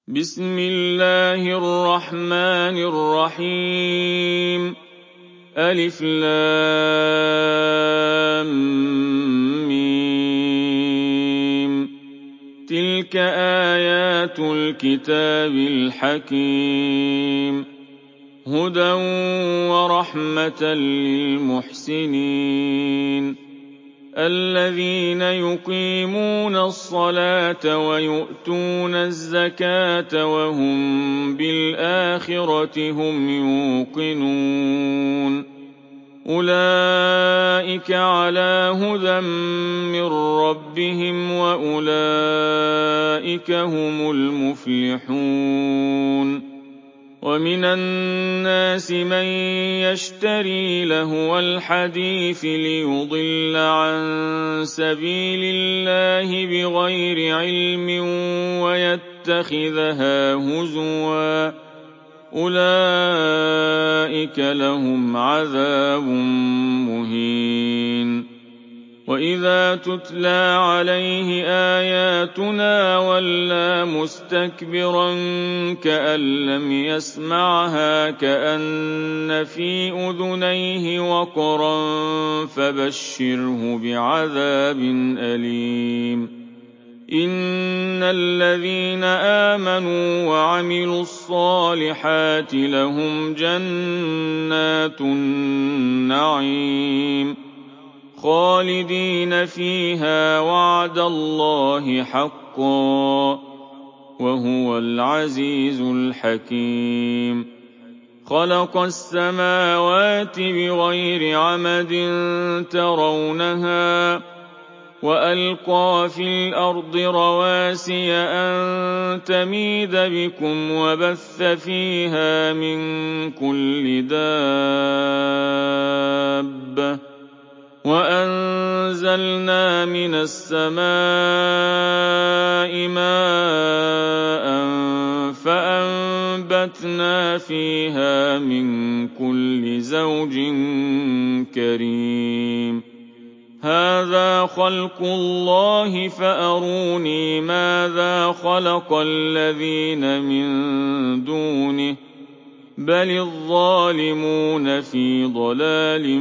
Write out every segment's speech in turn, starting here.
بسم الله الرحمن الرحيم ألف لام ميم تلك آيات الكتاب الحكيم هدى ورحمة للمحسنين الذين يقيمون الصلاة ويؤتون الزكاة وهم بالآخرة هم يوقنون أولئك على هدى من ربهم وأولئك هم المفلحون ومن الناس من يشتري لهو الحديث ليضل عن سبيل الله بغير علم ويتخذها هزوا أولئك لهم عذاب مهين وإذا تتلى عليه آياتنا ولى مستكبرا كأن لم يسمعها كأن في أذنيه وقرا فبشره بعذاب أليم إن الذين آمنوا وعملوا الصالحات لهم جنات النعيم خالدين فيها وعد الله حقا وهو العزيز الحكيم خلق السماوات بغير عمد ترونها وألقى في الأرض رواسي أن تميد بكم وبث فيها من كل دابة وأنزلنا من السماء ماء فأنبتنا فيها من كل زوج كريم هذا خلق الله فأروني ماذا خلق الذين من دونه بل الظالمون في ضلال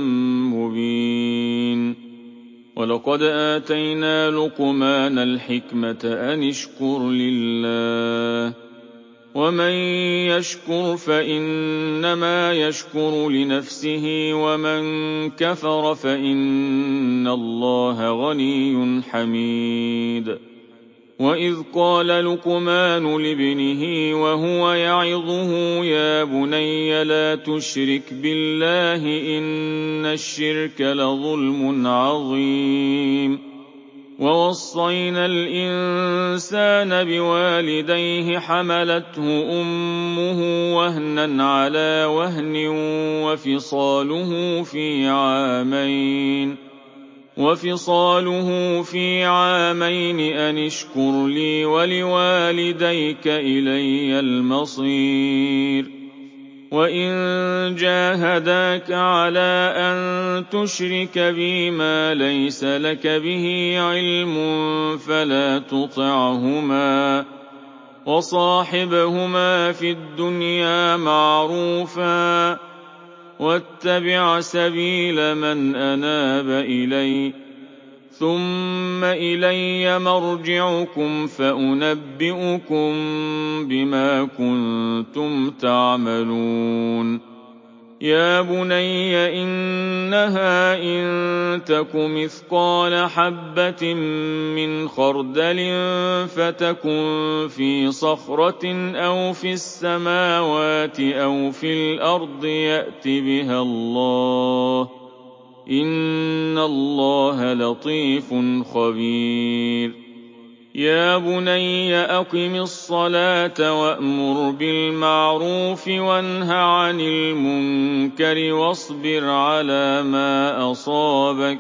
مبين ولقد آتينا لقمان الحكمة أن اشكر لله ومن يشكر فإنما يشكر لنفسه ومن كفر فإن الله غني حميد وإذ قال لقمان لابنه وهو يعظه يا بني لا تشرك بالله إن الشرك لظلم عظيم ووصينا الإنسان بوالديه حملته أمه وهنا على وهن وفصاله في عامين أن اشكر لي ولوالديك إلي المصير وإن جاهداك على أن تشرك بي ما ليس لك به علم فلا تطعهما وصاحبهما في الدنيا معروفا واتبع سبيل من أناب إلي ثم إلي مرجعكم فأنبئكم بما كنتم تعملون يا بني إنها إن تك مثقال حبة من خردل فتكن في صخرة أو في السماوات أو في الأرض يأت بها الله إن الله لطيف خبير يا بني أقم الصلاة وأمر بالمعروف وانه عن المنكر واصبر على ما أصابك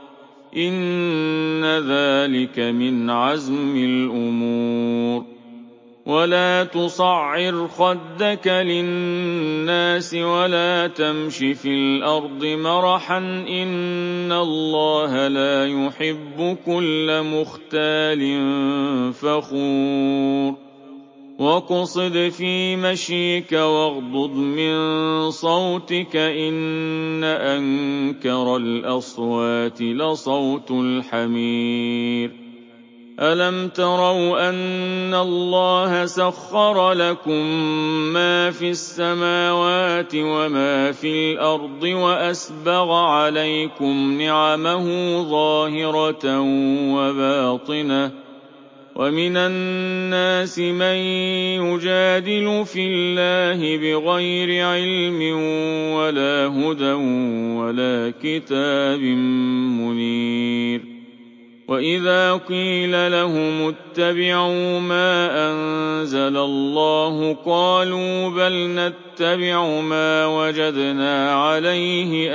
إن ذلك من عزم الأمور ولا تصعر خدك للناس ولا تمش في الأرض مرحا إن الله لا يحب كل مختال فخور وَاقْصِدْ فِي مَشْيِكَ وَاغْضُضْ مِن صَوْتِكَ ۚ إِنَّ أَنكَرَ الْأَصْوَاتِ لَصَوْتُ الْحَمِيرِ. أَلَمْ تَرَوْا أَنَّ اللَّهَ سَخَّرَ لَكُم مَّا فِي السَّمَاوَاتِ وَمَا فِي الْأَرْضِ وَأَسْبَغَ عَلَيْكُمْ نِعَمَهُ ظَاهِرَةً وَبَاطِنَةً ۗ وَمِنَ النَّاسِ مَن يُجَادِلُ فِي اللَّهِ بِغَيْرِ عِلْمٍ وَلَا هُدًى وَلَا كِتَابٍ مُّنِيرٍ. وَإِذَا قِيلَ لَهُمُ اتَّبِعُوا مَا أَنزَلَ اللَّهُ قَالُوا بَلْ نَتَّبِعُ مَا وَجَدْنَا عَلَيْهِ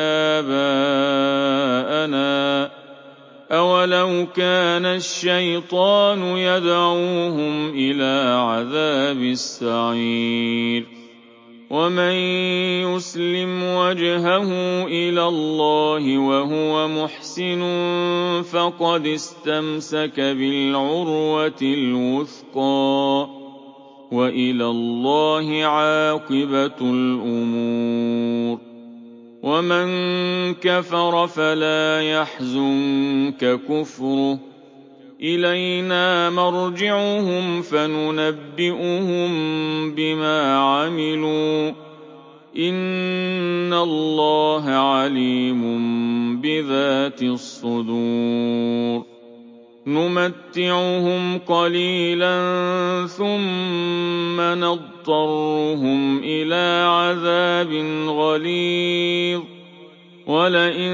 آبَاءَنَا ۚ أَوَلَوْ كَانَ الشَّيْطَانُ يَدْعُوهُمْ إِلَىٰ عَذَابِ السَّعِيرِ. وَمَن يُسْلِمْ وَجْهَهُ إِلَى اللَّهِ وَهُوَ مُحْسِنٌ فَقَدِ اسْتَمْسَكَ بِالْعُرْوَةِ الْوُثْقَىٰ ۗ وَإِلَى اللَّهِ عَاقِبَةُ الْأُمُورِ. وَمَن كَفَرَ فَلَا يَحْزُنكَ كُفْرُهُ ۚ إِلَيْنَا مَرْجِعُهُمْ فَنُنَبِّئُهُم بِمَا عَمِلُوا ۚ إِنَّ اللَّهَ عَلِيمٌ بِذَاتِ الصُّدُورِ. نُمَتِّعُهُمْ قَلِيلًا ثُمَّ نَضْطَرُّهُمْ إِلَىٰ عَذَابٍ غَلِيظٍ. وَلَئِن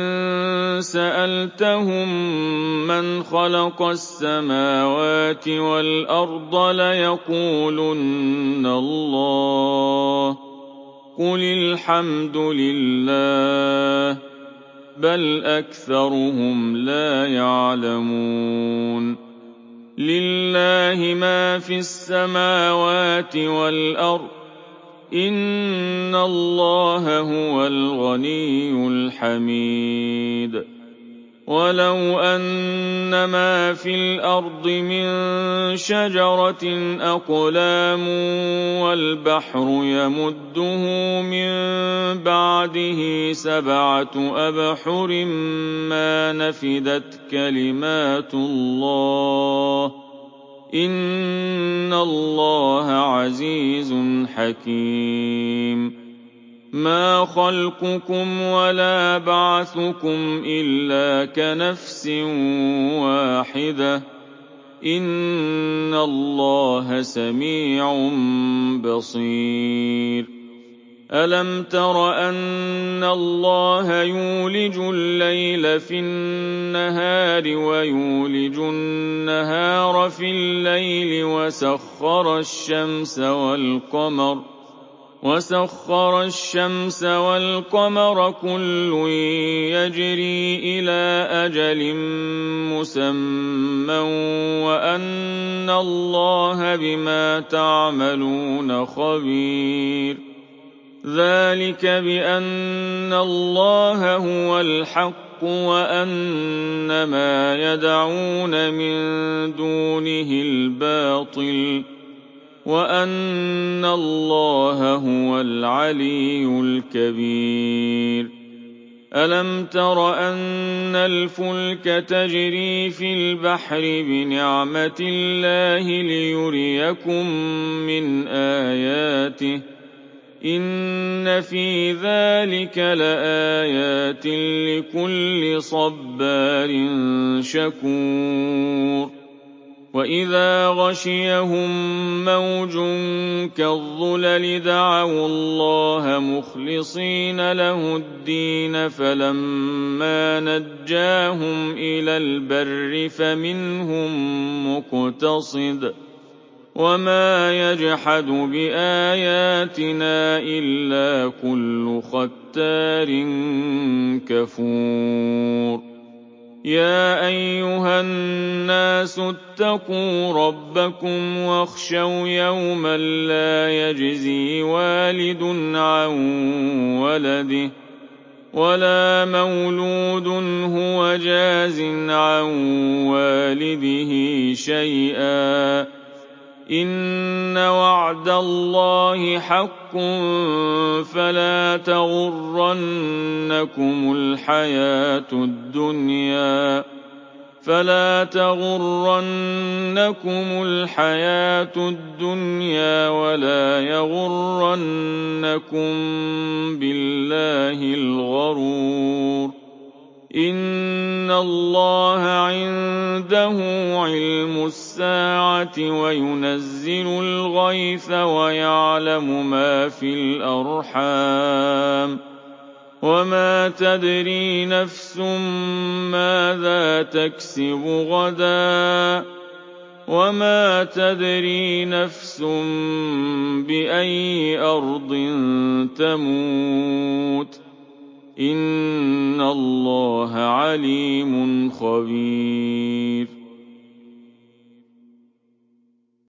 سَأَلْتَهُم مَّنْ خَلَقَ السَّمَاوَاتِ وَالْأَرْضَ لَيَقُولُنَّ اللَّهُ ۚ قُلِ الْحَمْدُ لِلَّهِ ۚ بَلْ أَكْثَرُهُمْ لَا يَعْلَمُونَ. لِلَّهِ مَا فِي السَّمَاوَاتِ وَالْأَرْضِ ۚ إِنَّ اللَّهَ هُوَ الْغَنِيُّ الْحَمِيدُ. وَلَوْ أَنَّ مَا فِي الْأَرْضِ مِن شَجَرَةٍ أَقْلَامٌ وَالْبَحْرُ يَمُدُّهُ مِن بَعْدِهِ سَبْعَةُ أَبْحُرٍ مَّا نَفِدَتْ كَلِمَاتُ اللَّهِ ۗ إِنَّ اللَّهَ عَزِيزٌ حَكِيمٌ. مَا خَلْقُكُمْ وَلَا بَعْثُكُمْ إِلَّا كَنَفْسٍ وَاحِدَةٍ ۗ إِنَّ اللَّهَ سَمِيعٌ بَصِيرٌ. أَلَمْ تَرَ أَنَّ اللَّهَ يُولِجُ اللَّيْلَ فِي النَّهَارِ وَيُولِجُ النَّهَارَ فِي اللَّيْلِ وَسَخَّرَ الشَّمْسَ وَالْقَمَرَ كُلٌّ يَجْرِي إِلَىٰ أَجَلٍ مُّسَمًّى وَأَنَّ اللَّهَ بِمَا تَعْمَلُونَ خَبِيرٌ. ذَٰلِكَ بِأَنَّ اللَّهَ هُوَ الْحَقُّ وَأَنَّ مَا يَدْعُونَ مِن دُونِهِ الْبَاطِلُ وَأَنَّ اللَّهَ هُوَ الْعَلِيُّ الْكَبِيرُ. أَلَمْ تَرَ أَنَّ الْفُلْكَ تَجْرِي فِي الْبَحْرِ بِنِعْمَتِ اللَّهِ لِيُرِيَكُم مِّنْ آيَاتِهِ ۚ إِنَّ فِي ذَٰلِكَ لَآيَاتٍ لِّكُلِّ صَبَّارٍ شَكُورٍ. وَإِذَا غَشِيَهُم مَّوْجٌ كَالظُّلَلِ دَعَوُا اللَّهَ مُخْلِصِينَ لَهُ الدِّينَ فَلَمَّا نَجَّاهُمْ إِلَى الْبَرِّ فَمِنْهُم مُّقْتَصِدٌ ۚ وَمَا يَجْحَدُ بِآيَاتِنَا إِلَّا كُلُّ خَتَّارٍ كَفُورٍ. يَا أَيُّهَا النَّاسُ اتَّقُوا رَبَّكُمْ وَاخْشَوْا يَوْمًا لَّا يَجْزِي وَالِدٌ عَن وَلَدِهِ وَلَا مَوْلُودٌ هُوَ جَازٍ عَن وَالِدِهِ شَيْئًا ۚ إِنَّ وَعْدَ اللَّهِ حَقٌّ فَلَا تَغُرَّنَّكُمُ الْحَيَاةُ الدُّنْيَا وَلَا يَغُرَّنَّكُم بِاللَّهِ الْغَرُورُ إِنَّ اللَّهَ عِندَهُ عِلْمُ السَّاعَةِ وَيُنَزِّلُ الْغَيْثَ وَيَعْلَمُ مَا فِي الْأَرْحَامِ وَمَا تَدْرِي نَفْسٌ مَّاذَا تَكْسِبُ غَدًا وَمَا تَدْرِي نَفْسٌ بِأَيِّ أَرْضٍ تَمُوتُ إِنَّ اللَّهَ عَلِيمٌ خَبِيرٌ